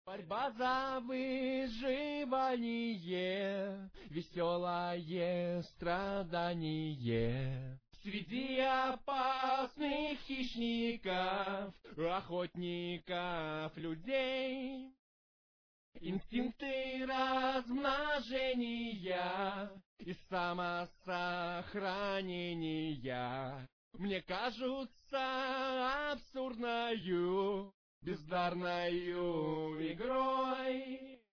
Борьба за выживание, веселое страдание. Среди опасных хищников, охотников, людей. Инстинкты размножения и самосохранения мне кажутся абсурдною, бездарною игрой.